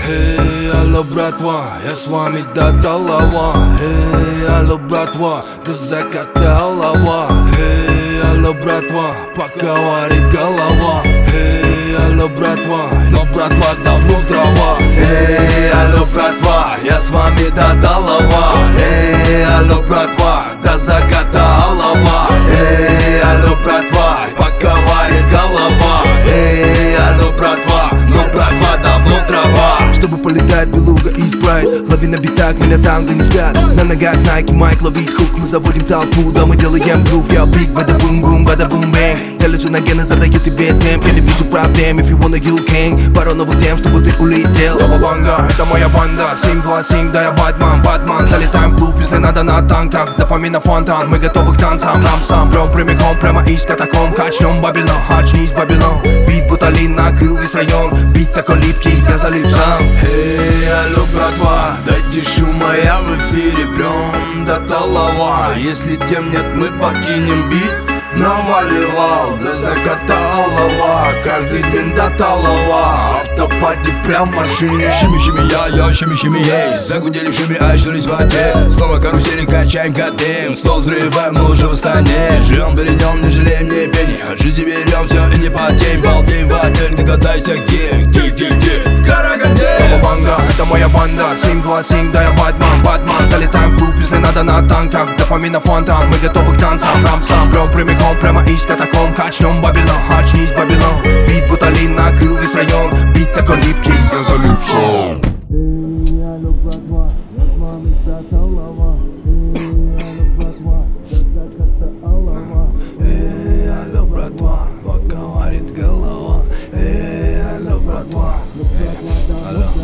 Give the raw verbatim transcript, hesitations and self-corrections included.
Эй, алло, братва, я с вами до талава. Эй, алло, братва, до заката алава. Эй, алло, братва, пока варит голова. Эй, алло, братва, но братва давно трава. Эй, алло, братва, я с вами до талава. Эй, алло, братва, до заката алава. Эй, алло, братва, пока варит голова. Эй, алло, братва, но братва давно трава. Чтобы полетать белуга и спрайт, лови на битах, меня там, где не спят. На ногах Nike, Майк, ловить хук. Мы заводим толпу, да мы делаем грув. Я биг, бада бум бум, бада бум бэнг. Колесо на гены задаю тебе темп. Я не вижу проблем, if you wanna you can. Пару новых тем, чтобы ты улетел. Лава-банга, это моя банда. семь два семь, да я Батман, Батман. Залетаем в клуб, если надо на танках. Дофамина фонтан, мы готовы к танцам. Рамсам, прям прямиком, прямо из катакомб. Качнем Бабилон, очнись Бабилон. Бит Буталин накрыл весь район. Бит такой липкий, я залип сам. Эй, алло, братва, дайте шума, я в эфире прям до талава. Если тем нет, мы покинем бит. Наваливал до заката алава. Каждый день до талава. Автопати прям в машине. Шими-шими я-я, шими-шими ей. Загудели шими, очнулись в воде. Снова карусели качаем, катаем. Стол взрываем, мы уже в стане. Живем, берем, не жалеем ни пени. От жизни берем все и не потеем. Балдеем в отель, догадайся где. Где-где-где, в Караганде. Лава-банга, это моя банда. семь два семь, да я Батман, Батман. Залетаем в клуб, если надо на танках. Дофамина фонтан, мы готовы к танцам. Рамсам, прям прямиком, прямо из катакомб. Качнем Бабилон, очнись Бабилон. Бит Буталин накрыл весь район. Бит такой липкий, я залип сам. Эй, алло, братва, я с вами до талава. Эй, алло, братва, до заката алава. Эй, алло, братва, пока варит голова. Эй, алло, братва, алло.